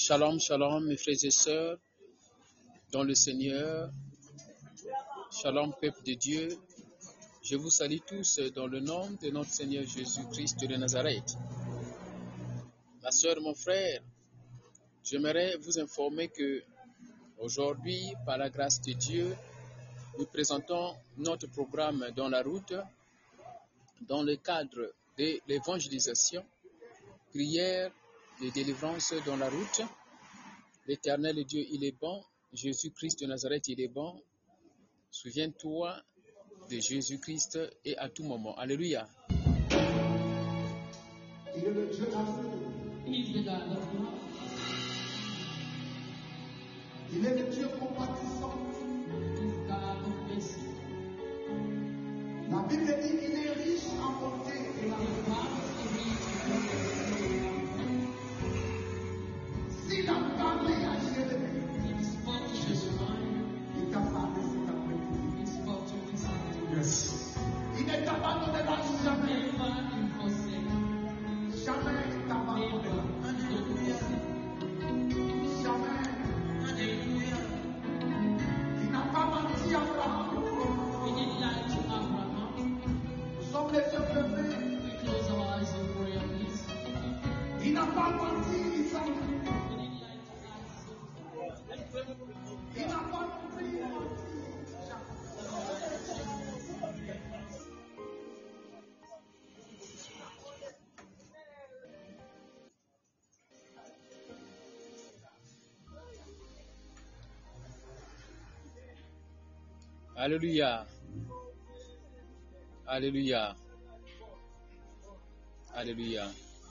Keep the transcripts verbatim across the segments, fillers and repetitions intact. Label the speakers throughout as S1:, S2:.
S1: Shalom, shalom, mes frères et sœurs, dans le Seigneur. Shalom, peuple de Dieu. Je vous salue tous dans le nom de notre Seigneur Jésus-Christ de Nazareth. Ma sœur, mon frère, j'aimerais vous informer que aujourd'hui, par la grâce de Dieu, nous présentons notre programme dans la route, dans le cadre de l'évangélisation, prière de délivrance dans la route. L'Éternel Dieu, il est bon. Jésus-Christ de Nazareth, il est bon. Souviens-toi de Jésus-Christ et à tout moment. Alléluia.
S2: Il est le Dieu d'amour. Il est le Dieu compatissant. La Bible dit qu'il est riche en bonté. S'il a parlé à Jérémie, il t'a parlé cet après-midi. Yes. Il ne t'abandonnera jamais. Jamais il t'abandonnera. Jamais. Il n'a pas menti à Abraham. Nous sommes les yeux fermés. Il n'a pas menti, Isaac. Il n'a pas menti.
S1: Alléluia. Alléluia. Alléluia.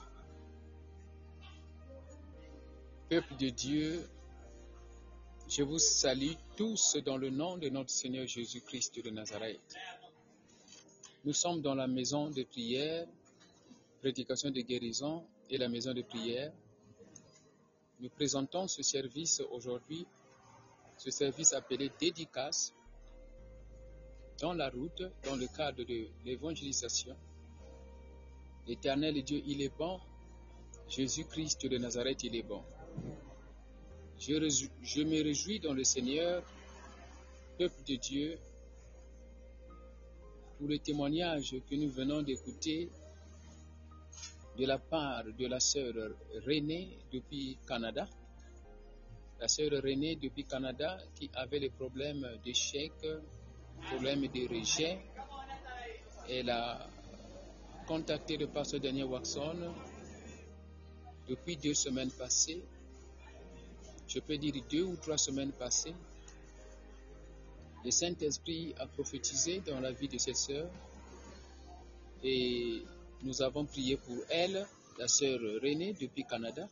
S1: Peuple de Dieu, je vous salue tous dans le nom de notre Seigneur Jésus-Christ de Nazareth. Nous sommes dans la maison de prière, prédication de guérison et la maison de prière. Nous présentons ce service aujourd'hui, ce service appelé dédicace, dans la route, dans le cadre de l'évangélisation. L'Éternel Dieu, il est bon. Jésus-Christ de Nazareth, il est bon. Je, je me réjouis dans le Seigneur, peuple de Dieu, pour le témoignage que nous venons d'écouter de la part de la sœur Renée depuis Canada. La sœur Renée depuis Canada qui avait les problèmes d'échec, problèmes de rejet. Elle a contacté le pasteur Daniel Waxon depuis deux semaines passées. Je peux dire deux ou trois semaines passées. Le Saint-Esprit a prophétisé dans la vie de cette sœur et nous avons prié pour elle, la sœur Renée depuis Canada.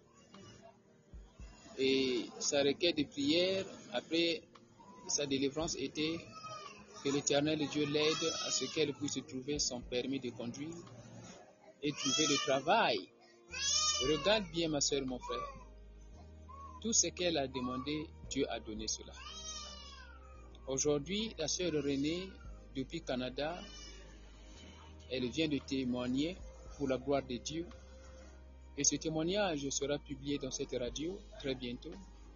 S1: Et sa requête de prière après sa délivrance était que l'Éternel Dieu l'aide à ce qu'elle puisse trouver son permis de conduire et trouver le travail. Regarde bien ma sœur, mon frère. Tout ce qu'elle a demandé, Dieu a donné cela. Aujourd'hui, la sœur Renée, depuis Canada, elle vient de témoigner pour la gloire de Dieu. Et ce témoignage sera publié dans cette radio très bientôt.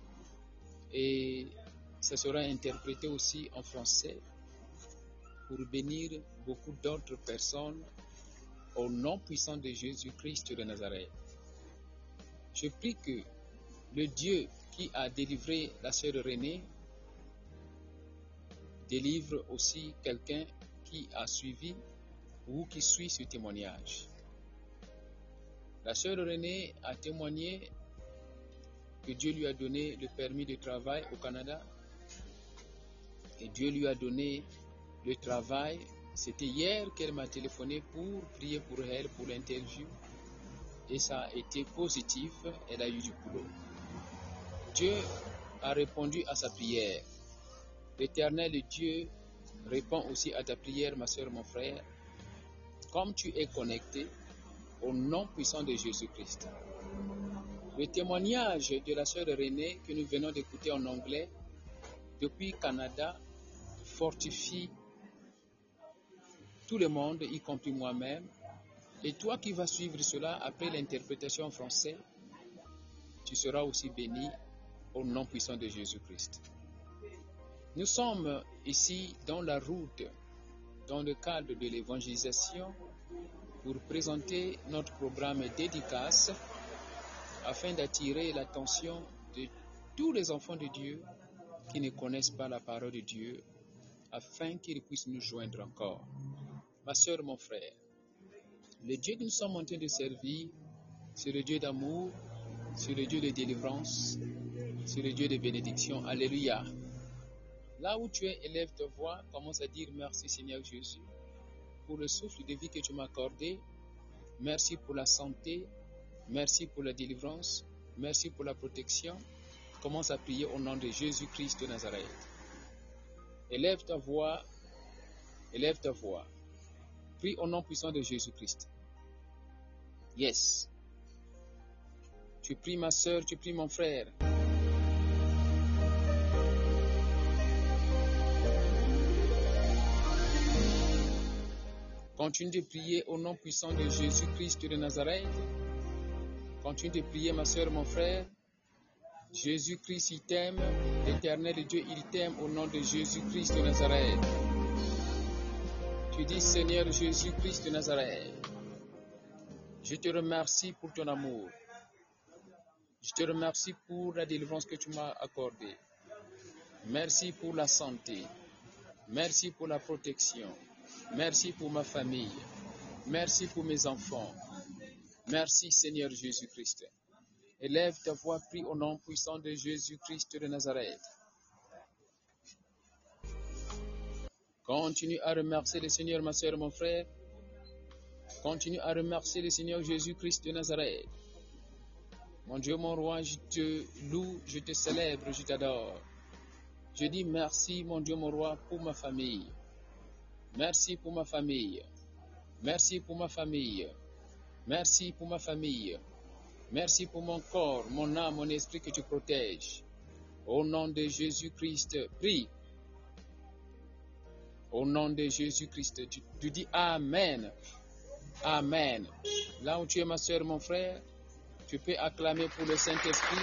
S1: Et ça sera interprété aussi en français pour bénir beaucoup d'autres personnes au nom puissant de Jésus-Christ de Nazareth. Je prie que le Dieu qui a délivré la sœur Renée délivre aussi quelqu'un qui a suivi ou qui suit ce témoignage. La sœur Renée a témoigné que Dieu lui a donné le permis de travail au Canada et Dieu lui a donné le travail. C'était hier qu'elle m'a téléphoné pour prier pour elle, pour l'interview. Et ça a été positif, elle a eu du boulot. Dieu a répondu à sa prière. L'Éternel Dieu répond aussi à ta prière, ma soeur, mon frère, comme tu es connecté au nom puissant de Jésus-Christ. Le témoignage de la sœur Renée que nous venons d'écouter en anglais depuis Canada fortifie tout le monde, y compris moi-même. Et toi qui vas suivre cela après l'interprétation en français, tu seras aussi béni au nom puissant de Jésus-Christ. Nous sommes ici dans la route, dans le cadre de l'évangélisation, pour présenter notre programme dédicace afin d'attirer l'attention de tous les enfants de Dieu qui ne connaissent pas la parole de Dieu, afin qu'ils puissent nous joindre encore. Ma soeur, mon frère, le Dieu que nous sommes en train de servir, c'est le Dieu d'amour, c'est le Dieu de délivrance, c'est le Dieu de bénédiction. Alléluia. Là où tu es, élève ta voix, commence à dire merci Seigneur Jésus pour le souffle de vie que tu m'as accordé. Merci pour la santé, merci pour la délivrance, merci pour la protection. Commence à prier au nom de Jésus-Christ de Nazareth. Élève ta voix, élève ta voix. Prie au nom puissant de Jésus-Christ. Yes. Tu pries ma soeur, tu pries mon frère. Continue de prier au nom puissant de Jésus-Christ de Nazareth. Continue de prier ma soeur, mon frère. Jésus-Christ, il t'aime. L'Éternel Dieu, il t'aime au nom de Jésus-Christ de Nazareth. Tu dis, Seigneur Jésus-Christ de Nazareth, je te remercie pour ton amour. Je te remercie pour la délivrance que tu m'as accordée. Merci pour la santé. Merci pour la protection. Merci pour ma famille. Merci pour mes enfants. Merci Seigneur Jésus-Christ. Élève ta voix, prie au nom puissant de Jésus-Christ de Nazareth. Continue à remercier le Seigneur, ma soeur, mon frère. Continue à remercier le Seigneur Jésus-Christ de Nazareth. Mon Dieu, mon roi, je te loue, je te célèbre, je t'adore. Je dis merci, mon Dieu, mon roi, pour ma famille. Merci pour ma famille. Merci pour ma famille. Merci pour ma famille. Merci pour mon corps, mon âme, mon esprit que tu protèges. Au nom de Jésus-Christ, prie. Au nom de Jésus-Christ, tu, tu dis Amen. Amen. Là où tu es, ma soeur, mon frère, tu peux acclamer pour le Saint-Esprit.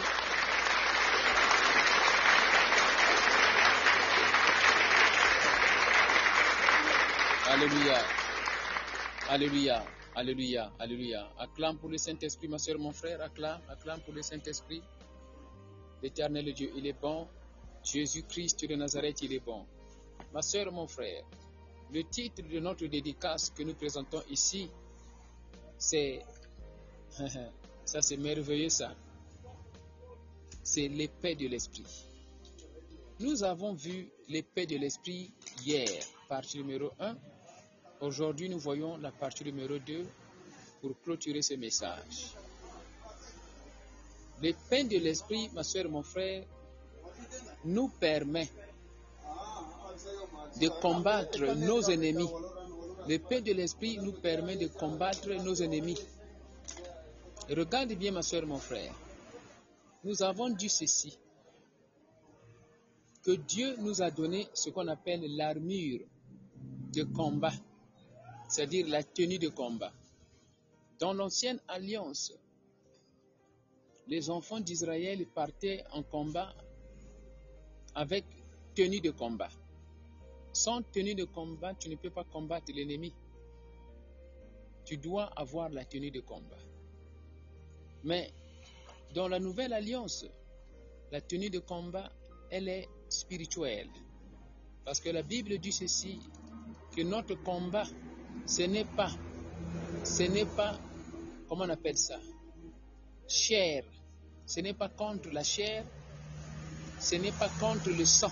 S1: Alléluia. Alléluia. Alléluia. Alléluia. Acclame pour le Saint-Esprit, ma soeur, mon frère. Acclame. Acclame pour le Saint-Esprit. L'Éternel Dieu, il est bon. Jésus-Christ de Nazareth, il est bon. Ma soeur, mon frère, le titre de notre dédicace que nous présentons ici, c'est... ça, c'est merveilleux, ça. C'est l'épée de l'esprit. Nous avons vu l'épée de l'esprit hier, partie numéro un. Aujourd'hui, nous voyons la partie numéro deux pour clôturer ce message. L'épée de l'esprit, ma soeur, mon frère, nous permet de combattre nos ennemis. L'épée de l'esprit nous permet de combattre nos ennemis. Et regarde bien, ma soeur, mon frère. Nous avons dit ceci, que Dieu nous a donné ce qu'on appelle l'armure de combat, c'est-à-dire la tenue de combat. Dans l'ancienne alliance, les enfants d'Israël partaient en combat avec tenue de combat. Sans tenue de combat, tu ne peux pas combattre l'ennemi. Tu dois avoir la tenue de combat. Mais dans la nouvelle alliance, la tenue de combat, elle est spirituelle. Parce que la Bible dit ceci, que notre combat, ce n'est pas, ce n'est pas, comment on appelle ça, chair. Ce n'est pas contre la chair, ce n'est pas contre le sang,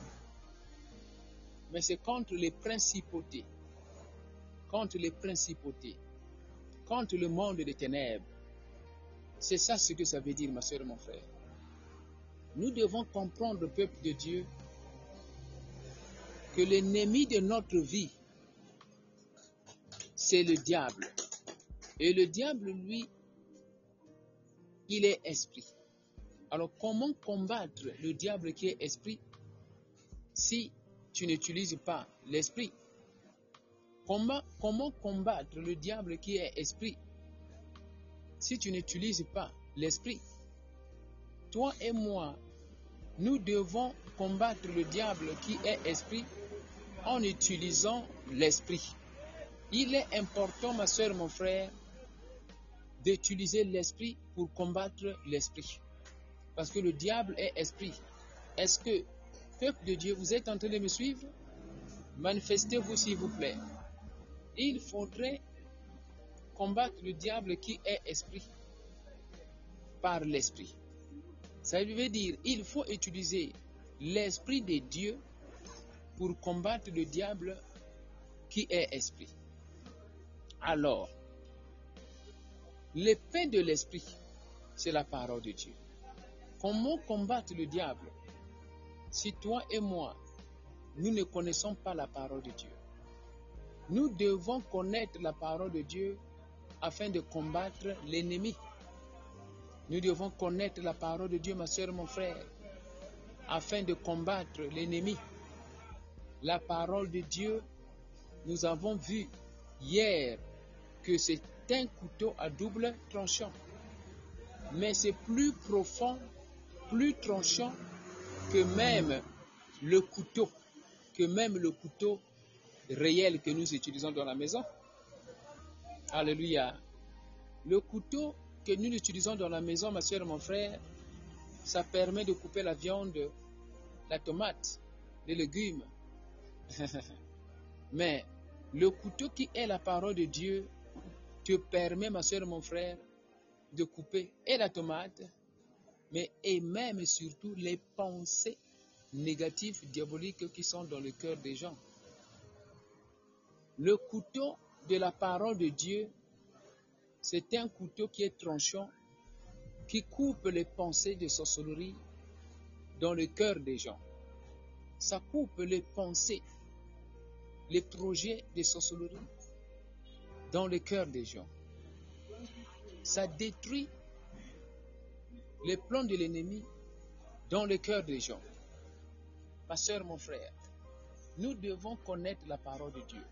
S1: mais c'est contre les principautés, contre les principautés, contre le monde des ténèbres. C'est ça ce que ça veut dire, ma soeur et mon frère. Nous devons comprendre, le peuple de Dieu, que l'ennemi de notre vie, c'est le diable. Et le diable, lui, il est esprit. Alors, comment combattre le diable qui est esprit si tu n'utilises pas l'esprit? Comment, comment combattre le diable qui est esprit si tu n'utilises pas l'esprit? toi et moi, nous devons combattre le diable qui est esprit en utilisant l'esprit. Il est important, ma soeur, mon frère, d'utiliser l'esprit pour combattre l'esprit. Parce que le diable est esprit. Est-ce que, peuple de Dieu, vous êtes en train de me suivre? Manifestez-vous, s'il vous plaît. Il faudrait combattre le diable qui est esprit par l'esprit. Ça veut dire il faut utiliser l'esprit de Dieu pour combattre le diable qui est esprit. Alors, l'épée de l'esprit, c'est la parole de Dieu. Comment combattre le diable si toi et moi, nous ne connaissons pas la parole de Dieu? Nous devons connaître la parole de Dieu afin de combattre l'ennemi. Nous devons connaître la parole de Dieu, ma soeur, mon frère, afin de combattre l'ennemi. La parole de Dieu, nous avons vu hier que c'est un couteau à double tranchant. Mais c'est plus profond, plus tranchant que même le couteau, que même le couteau réel que nous utilisons dans la maison. Alléluia. Le couteau que nous utilisons dans la maison, ma soeur et mon frère, ça permet de couper la viande, la tomate, les légumes. Mais le couteau qui est la parole de Dieu te permet, ma soeur et mon frère, de couper et la tomate, mais et même et surtout les pensées négatives, diaboliques qui sont dans le cœur des gens. Le couteau de la parole de Dieu, c'est un couteau qui est tranchant, qui coupe les pensées de sorcellerie dans le cœur des gens. Ça coupe les pensées, les projets de sorcellerie dans le cœur des gens. Ça détruit les plans de l'ennemi dans le cœur des gens. Ma soeur, mon frère, nous devons connaître la parole de Dieu.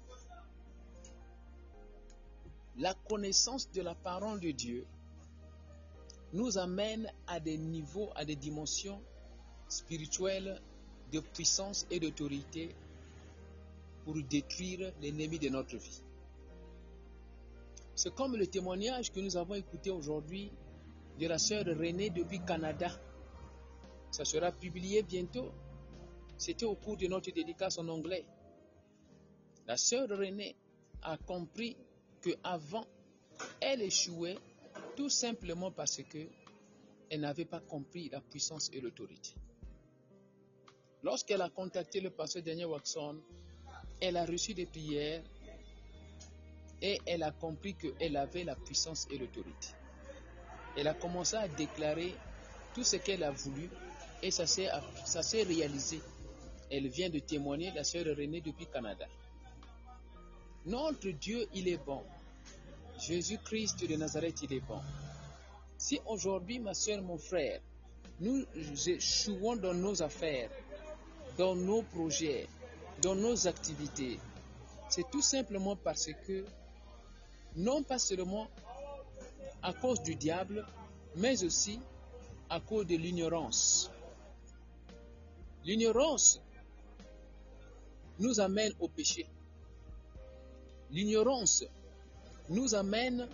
S1: La connaissance de la parole de Dieu nous amène à des niveaux, à des dimensions spirituelles de puissance et d'autorité pour détruire l'ennemi de notre vie. C'est comme le témoignage que nous avons écouté aujourd'hui de la sœur Renée depuis Canada. Ça sera publié bientôt. C'était au cours de notre dédicace en anglais. La sœur Renée a compris qu'avant, elle échouait tout simplement parce qu'elle n'avait pas compris la puissance et l'autorité. Lorsqu'elle a contacté le pasteur Daniel Watson, elle a reçu des prières et elle a compris qu'elle avait la puissance et l'autorité. Elle a commencé à déclarer tout ce qu'elle a voulu et ça s'est, ça s'est réalisé. Elle vient de témoigner, la sœur Renée depuis Canada. Notre Dieu, il est bon. Jésus-Christ de Nazareth, il est bon. Si aujourd'hui, ma sœur, mon frère, nous échouons dans nos affaires, dans nos projets, dans nos activités, c'est tout simplement parce que, non pas seulement à cause du diable, mais aussi à cause de l'ignorance. L'ignorance nous amène au péché. L'ignorance nous amène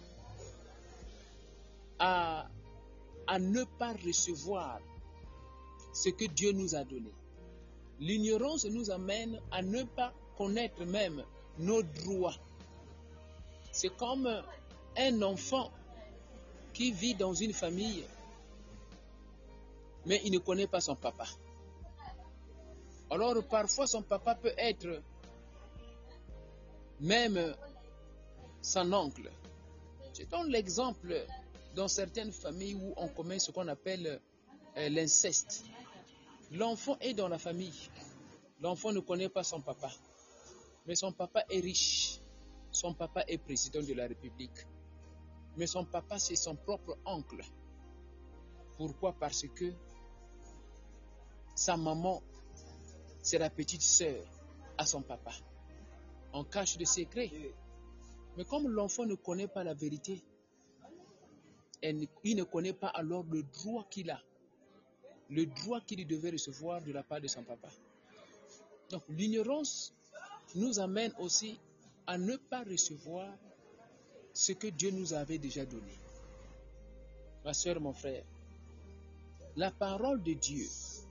S1: à, à ne pas recevoir ce que Dieu nous a donné. L'ignorance nous amène à ne pas connaître même nos droits. C'est comme un enfant qui vit dans une famille, mais il ne connaît pas son papa. Alors parfois son papa peut être même son oncle. Je donne l'exemple dans certaines familles où on commet ce qu'on appelle euh, l'inceste. L'enfant est dans la famille. L'enfant ne connaît pas son papa. Mais son papa est riche. Son papa est président de la République. Mais son papa, c'est son propre oncle. Pourquoi? Parce que sa maman, c'est la petite sœur à son papa. On cache des secrets. Mais comme l'enfant ne connaît pas la vérité, il ne connaît pas alors le droit qu'il a le droit qu'il devait recevoir de la part de son papa. Donc l'ignorance nous amène aussi à ne pas recevoir ce que Dieu nous avait déjà donné. Ma soeur, mon frère, la parole de Dieu,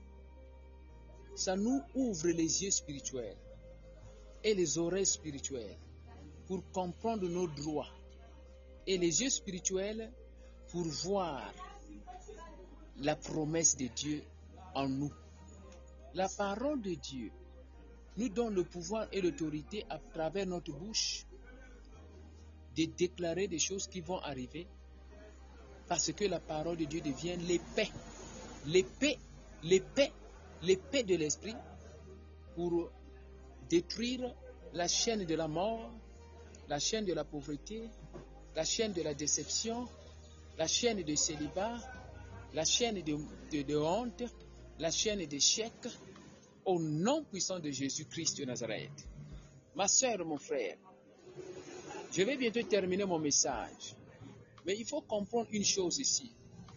S1: ça nous ouvre les yeux spirituels et les oreilles spirituelles pour comprendre nos droits et les yeux spirituels pour voir la promesse de Dieu en nous. La parole de Dieu nous donne le pouvoir et l'autorité à travers notre bouche de déclarer des choses qui vont arriver parce que la parole de Dieu devient l'épée, l'épée, l'épée, l'épée de l'esprit pour détruire la chaîne de la mort, la chaîne de la pauvreté, la chaîne de la déception, la chaîne de célibat, la chaîne de, de, de honte, la chaîne d'échec, au nom puissant de Jésus-Christ de Nazareth. Ma soeur, mon frère, je vais bientôt terminer mon message, mais il faut comprendre une chose ici.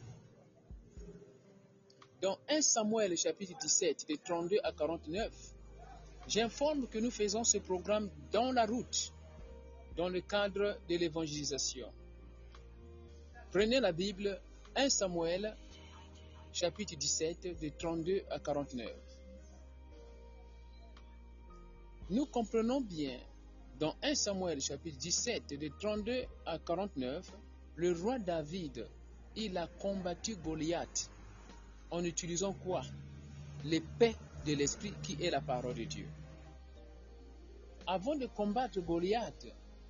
S1: Dans premier Samuel chapitre dix-sept, de trente-deux à quarante-neuf, j'informe que nous faisons ce programme dans la route, dans le cadre de l'évangélisation. Prenez la Bible, premier Samuel chapitre dix-sept, de trente-deux à quarante-neuf. Nous comprenons bien, dans premier Samuel chapitre dix-sept, de trente-deux à quarante-neuf, le roi David, il a combattu Goliath en utilisant quoi? L'épée de l'esprit qui est la parole de Dieu. Avant de combattre Goliath,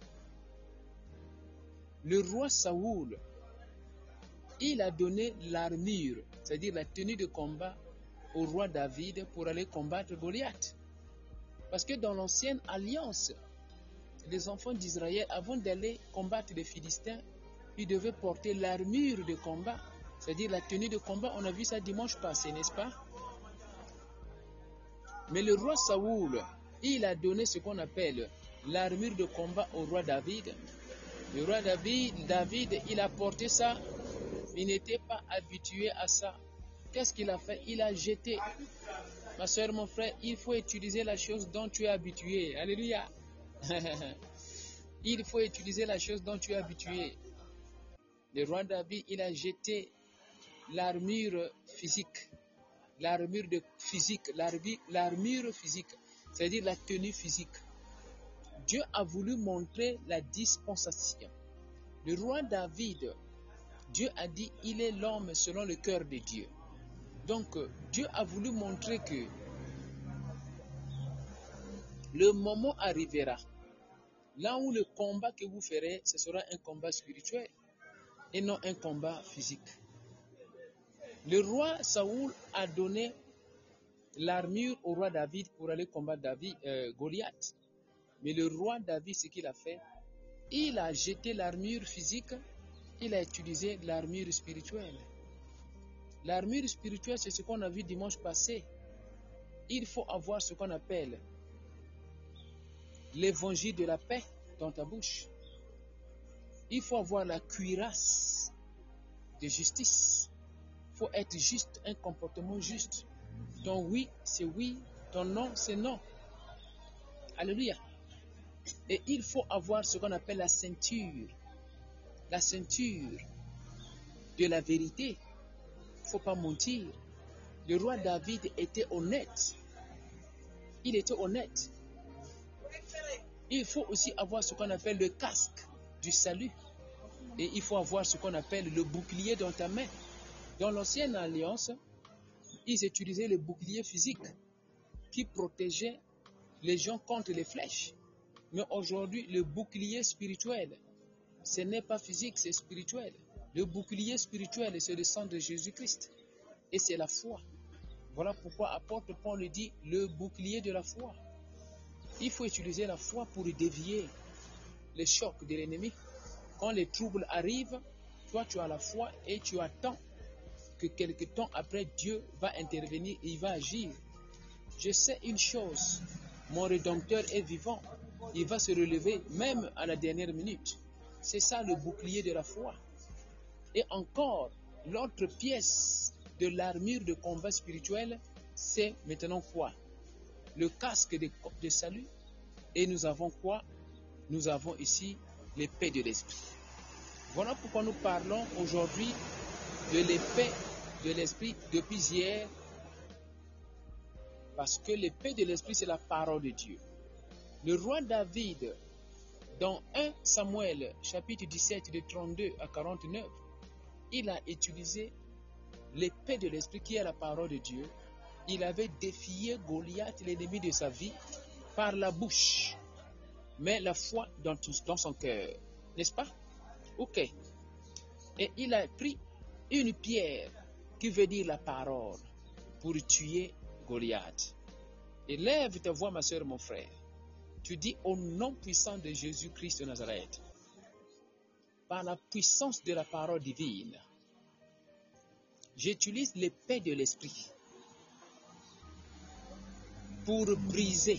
S1: le roi Saoul, il a donné l'armure, c'est-à-dire la tenue de combat au roi David pour aller combattre Goliath. Parce que dans l'ancienne alliance, les enfants d'Israël, avant d'aller combattre les Philistins, ils devaient porter l'armure de combat, c'est-à-dire la tenue de combat. On a vu ça dimanche passé, n'est-ce pas? Mais le roi Saoul, il a donné ce qu'on appelle l'armure de combat au roi David. Le roi David, David, il a porté ça, il n'était pas habitué à ça. Qu'est-ce qu'il a fait? Il a jeté. Ma soeur, mon frère, il faut utiliser la chose dont tu es habitué. Alléluia. Il faut utiliser la chose dont tu es habitué. Le roi David, il a jeté l'armure physique. L'armure de physique, l'armure physique, c'est-à-dire la tenue physique. Dieu a voulu montrer la dispensation. Le roi David, Dieu a dit, il est l'homme selon le cœur de Dieu. Donc, Dieu a voulu montrer que le moment arrivera, là où le combat que vous ferez, ce sera un combat spirituel et non un combat physique. Le roi Saoul a donné l'armure au roi David pour aller combattre David, euh, Goliath. Mais le roi David, ce qu'il a fait, il a jeté l'armure physique, il a utilisé l'armure spirituelle. L'armure spirituelle, c'est ce qu'on a vu dimanche passé. Il faut avoir ce qu'on appelle l'évangile de la paix dans ta bouche. Il faut avoir la cuirasse de justice. Il faut être juste, un comportement juste. Ton oui, c'est oui. Ton non, c'est non. Alléluia. Et il faut avoir ce qu'on appelle la ceinture. La ceinture de la vérité. Il ne faut pas mentir. Le roi David était honnête. Il était honnête. Il faut aussi avoir ce qu'on appelle le casque du salut. Et il faut avoir ce qu'on appelle le bouclier dans ta main. Dans l'ancienne alliance, ils utilisaient le bouclier physique qui protégeait les gens contre les flèches. Mais aujourd'hui, le bouclier spirituel, ce n'est pas physique, c'est spirituel. Le bouclier spirituel, c'est le sang de Jésus-Christ. Et c'est la foi. Voilà pourquoi apôtre Paul le dit, le bouclier de la foi. Il faut utiliser la foi pour dévier les chocs de l'ennemi. Quand les troubles arrivent, toi tu as la foi et tu attends que quelque temps après Dieu va intervenir et il va agir. Je sais une chose, mon Rédempteur est vivant. Il va se relever même à la dernière minute. C'est ça le bouclier de la foi. Et encore, l'autre pièce de l'armure de combat spirituel, c'est maintenant quoi? Le casque de, de salut. Et nous avons quoi? Nous avons ici l'épée de l'esprit. Voilà pourquoi nous parlons aujourd'hui de l'épée de l'esprit depuis hier. Parce que l'épée de l'esprit, c'est la parole de Dieu. Le roi David, dans un Samuel, chapitre dix-sept, de trente-deux à quarante-neuf, il a utilisé l'épée de l'esprit qui est la parole de Dieu. Il avait défié Goliath, l'ennemi de sa vie, par la bouche, mais la foi dans, tout, dans son cœur. N'est-ce pas? Ok. Et il a pris une pierre, qui veut dire la parole, pour tuer Goliath. Élève ta voix, ma soeur, mon frère. Tu dis au nom puissant de Jésus-Christ de Nazareth, par la puissance de la parole divine, j'utilise l'épée de l'esprit pour briser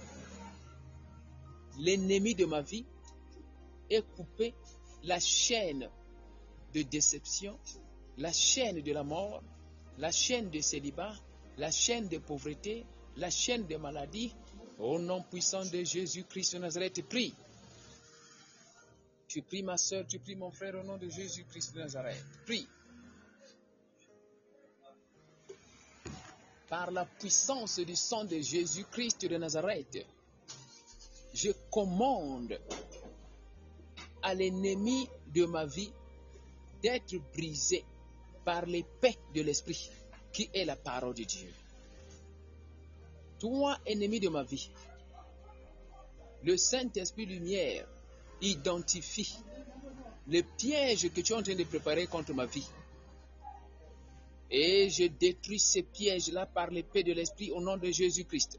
S1: l'ennemi de ma vie et couper la chaîne de déception, la chaîne de la mort, la chaîne de célibat, la chaîne de pauvreté, la chaîne de maladie. Au nom puissant de Jésus-Christ de Nazareth, prie. Tu pries ma soeur, tu pries mon frère au nom de Jésus-Christ de Nazareth. Prie. Par la puissance du sang de Jésus-Christ de Nazareth, je commande à l'ennemi de ma vie d'être brisé par l'épée de l'esprit qui est la parole de Dieu. Toi, ennemi de ma vie, le Saint-Esprit lumière identifie le piège que tu es en train de préparer contre ma vie. Et je détruis ces pièges-là par l'épée de l'Esprit au nom de Jésus-Christ.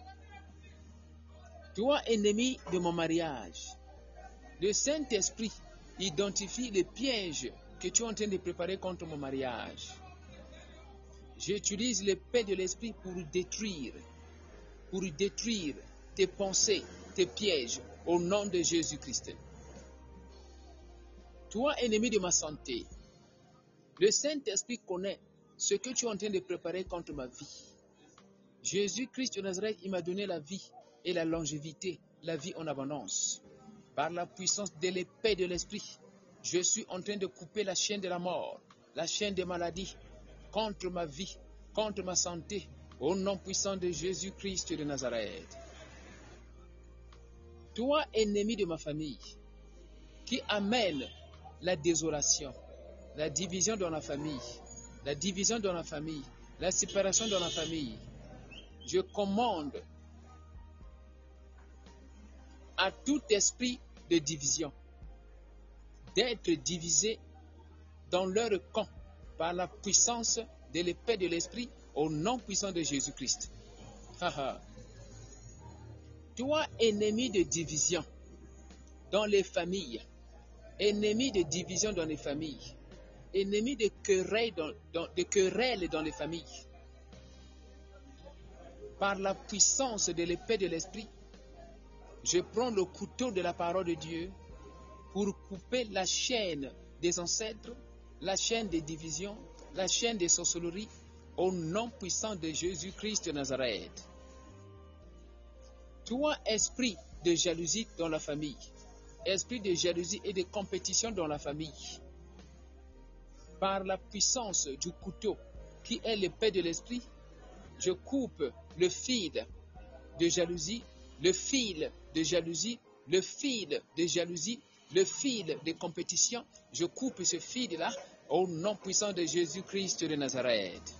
S1: Toi, ennemi de mon mariage, le Saint-Esprit identifie les pièges que tu es en train de préparer contre mon mariage. J'utilise l'épée de l'Esprit pour détruire, pour détruire tes pensées, tes pièges, au nom de Jésus-Christ. Toi, ennemi de ma santé, le Saint-Esprit connaît ce que tu es en train de préparer contre ma vie. Jésus-Christ de Nazareth, il m'a donné la vie et la longévité, la vie en abondance. Par la puissance de l'épée de l'Esprit, je suis en train de couper la chaîne de la mort, la chaîne des maladies, contre ma vie, contre ma santé, au nom puissant de Jésus-Christ de Nazareth. Toi, ennemi de ma famille, qui amène la désolation, la division dans la famille, la division dans la famille, la séparation dans la famille, je commande à tout esprit de division d'être divisé dans leur camp par la puissance de l'épée de l'esprit au nom puissant de Jésus-Christ. Toi, ennemi de division dans les familles, ennemi de division dans les familles, ennemi de querelles dans, dans, de querelles dans les familles, par la puissance de l'épée de l'esprit, je prends le couteau de la parole de Dieu pour couper la chaîne des ancêtres, la chaîne des divisions, la chaîne des sorcelleries, au nom puissant de Jésus-Christ de Nazareth. Toi, esprit de jalousie dans la famille, esprit de jalousie et de compétition dans la famille, par la puissance du couteau qui est l'épée de l'esprit, je coupe le fil de jalousie, le fil de jalousie, le fil de jalousie, le fil de compétition. Je coupe ce fil-là au nom puissant de Jésus-Christ de Nazareth.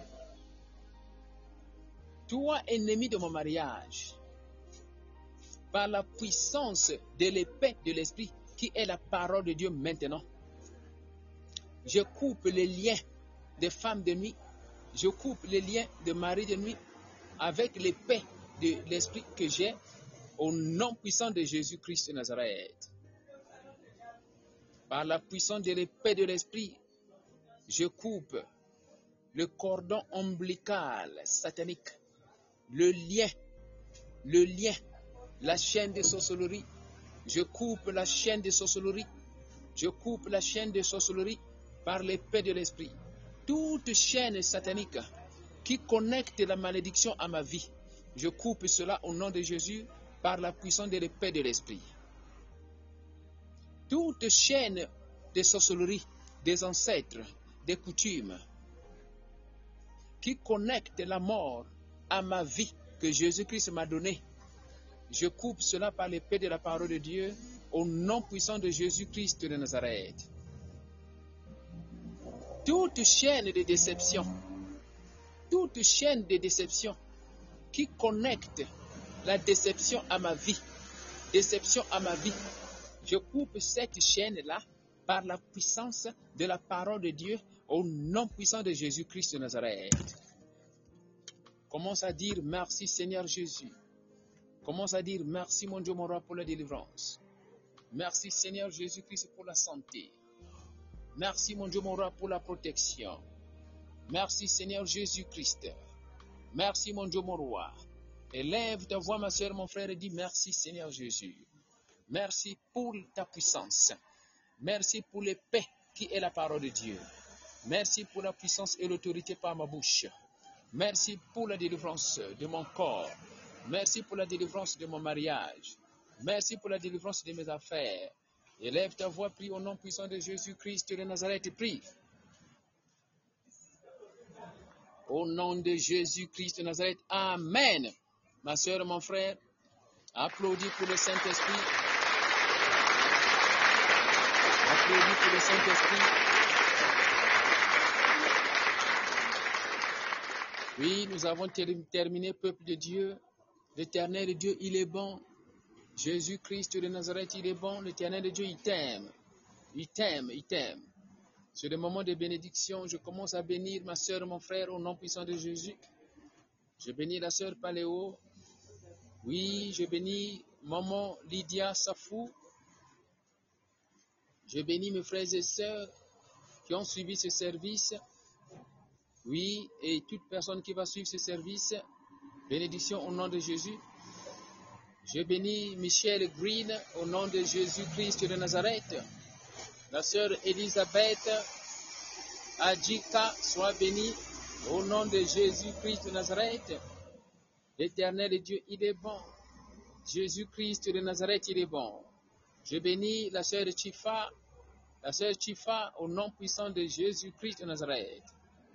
S1: Toi, ennemi de mon mariage, par la puissance de l'épée de l'esprit qui est la parole de Dieu maintenant, je coupe les liens des femmes de nuit, je coupe les liens de mari de nuit avec l'épée de l'esprit que j'ai au nom puissant de Jésus-Christ de Nazareth. Par la puissance de l'épée de l'esprit, je coupe le cordon ombilical satanique, le lien, le lien, la chaîne de sorcellerie. Je coupe la chaîne de sorcellerie, je coupe la chaîne de sorcellerie par l'épée de l'esprit. toute chaîne satanique qui connecte la malédiction à ma vie, je coupe cela au nom de Jésus par la puissance de l'épée de l'Esprit. Toute chaîne de sorcellerie, des ancêtres, des coutumes, qui connecte la mort à ma vie que Jésus-Christ m'a donnée, je coupe cela par l'épée de la parole de Dieu au nom puissant de Jésus-Christ de Nazareth. Toute chaîne de déception, toute chaîne de déception qui connecte la déception à ma vie, déception à ma vie, je coupe cette chaîne-là par la puissance de la parole de Dieu au nom puissant de Jésus-Christ de Nazareth. Commence à dire merci Seigneur Jésus. Commence à dire merci mon Dieu mon roi pour la délivrance. Merci Seigneur Jésus-Christ pour la santé. Merci mon Dieu mon roi pour la protection. Merci Seigneur Jésus-Christ. Merci mon Dieu mon roi. Élève ta voix ma soeur, mon frère et dis merci Seigneur Jésus. Merci pour ta puissance. Merci pour l'épée qui est la parole de Dieu. Merci pour la puissance et l'autorité par ma bouche. Merci pour la délivrance de mon corps. Merci pour la délivrance de mon mariage. Merci pour la délivrance de mes affaires. Élève ta voix, prie au nom puissant de Jésus-Christ de Nazareth, prie. Au nom de Jésus-Christ de Nazareth, Amen. Ma soeur, mon frère, applaudis pour le Saint-Esprit. Applaudis pour le Saint-Esprit. Oui, nous avons ter- terminé, peuple de Dieu. L'Éternel Dieu, il est bon. Jésus-Christ de Nazareth, il est bon. L'Éternel Dieu, il t'aime. Il t'aime, il t'aime. C'est le moment de bénédiction. Je commence à bénir ma soeur, mon frère, au nom puissant de Jésus. Je bénis la soeur Paléo. Oui, je bénis maman Lydia Safou. Je bénis mes frères et sœurs qui ont suivi ce service. Oui, et toute personne qui va suivre ce service, bénédiction au nom de Jésus. Je bénis Michel Green au nom de Jésus-Christ de Nazareth. La sœur Elisabeth Adjika soit bénie au nom de Jésus-Christ de Nazareth. L'Éternel Dieu, il est bon. Jésus-Christ de Nazareth, il est bon. Je bénis la sœur Chifa, la sœur Chifa au nom puissant de Jésus-Christ de Nazareth.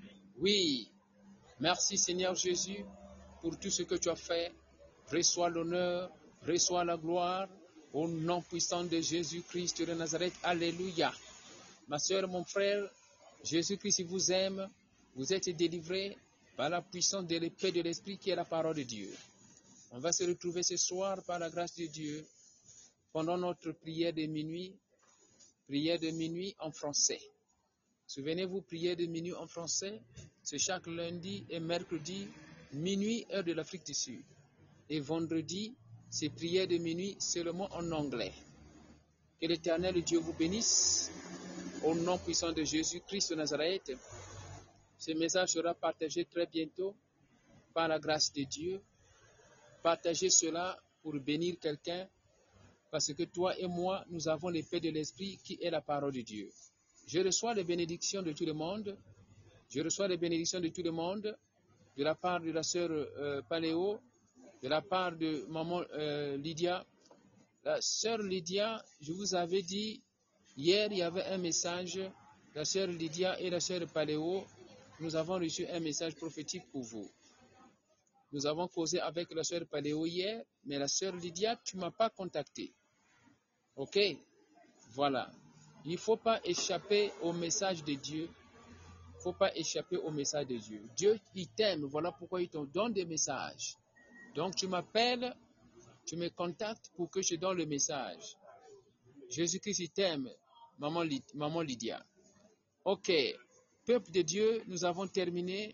S1: Oui, merci Seigneur Jésus pour tout ce que tu as fait. Reçois l'honneur, reçois la gloire au nom puissant de Jésus-Christ de Nazareth. Alléluia. Ma soeur, mon frère, Jésus-Christ vous aime. Vous êtes délivrés par la puissance de l'épée de l'Esprit qui est la parole de Dieu. On va se retrouver ce soir par la grâce de Dieu pendant notre prière de minuit, prière de minuit en français. Souvenez-vous, prière de minuit en français, c'est chaque lundi et mercredi, minuit, heure de l'Afrique du Sud. Et vendredi, c'est prière de minuit seulement en anglais. Que l'Éternel Dieu vous bénisse, au nom puissant de Jésus-Christ de Nazareth. Ce message sera partagé très bientôt par la grâce de Dieu. Partagez cela pour bénir quelqu'un, parce que toi et moi, nous avons l'épée de l'Esprit qui est la parole de Dieu. Je reçois les bénédictions de tout le monde. Je reçois les bénédictions de tout le monde, de la part de la sœur euh, Paléo, de la part de maman euh, Lydia. La sœur Lydia, je vous avais dit, hier il y avait un message, la sœur Lydia et la sœur Paléo, nous avons reçu un message prophétique pour vous. Nous avons causé avec la sœur Paléo hier, mais la sœur Lydia, tu ne m'as pas contacté. Ok? Voilà. Il ne faut pas échapper au message de Dieu. Il ne faut pas échapper au message de Dieu. Dieu, il t'aime. Voilà pourquoi il te donne des messages. Donc, tu m'appelles, tu me contactes pour que je donne le message. Jésus-Christ, il t'aime, maman, maman Lydia. Ok. Peuple de Dieu, nous avons terminé.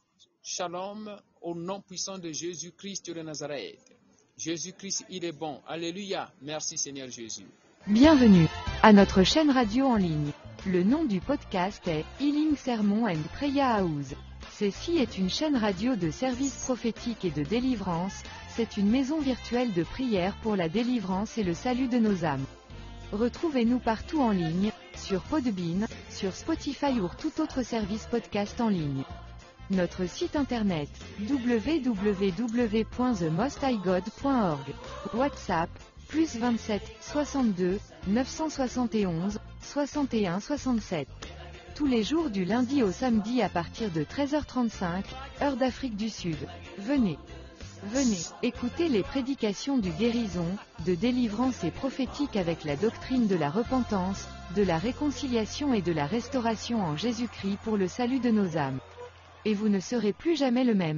S1: Shalom, au nom puissant de Jésus-Christ de Nazareth. Jésus-Christ, il est bon. Alléluia. Merci Seigneur Jésus.
S3: Bienvenue à notre chaîne radio en ligne. Le nom du podcast est Healing Sermon and Prayer House. Ceci est une chaîne radio de services prophétiques et de délivrance. C'est une maison virtuelle de prière pour la délivrance et le salut de nos âmes. Retrouvez-nous partout en ligne, sur Podbean, sur Spotify ou tout autre service podcast en ligne. Notre site internet w w w point the most high god point org. WhatsApp plus vingt-sept soixante-deux neuf cent soixante et onze soixante et un soixante-sept. Tous les jours du lundi au samedi à partir de treize heures trente-cinq, heure d'Afrique du Sud. Venez. Venez, écoutez les prédications du guérison, de délivrance et prophétique avec la doctrine de la repentance, de la réconciliation et de la restauration en Jésus-Christ pour le salut de nos âmes. Et vous ne serez plus jamais le même.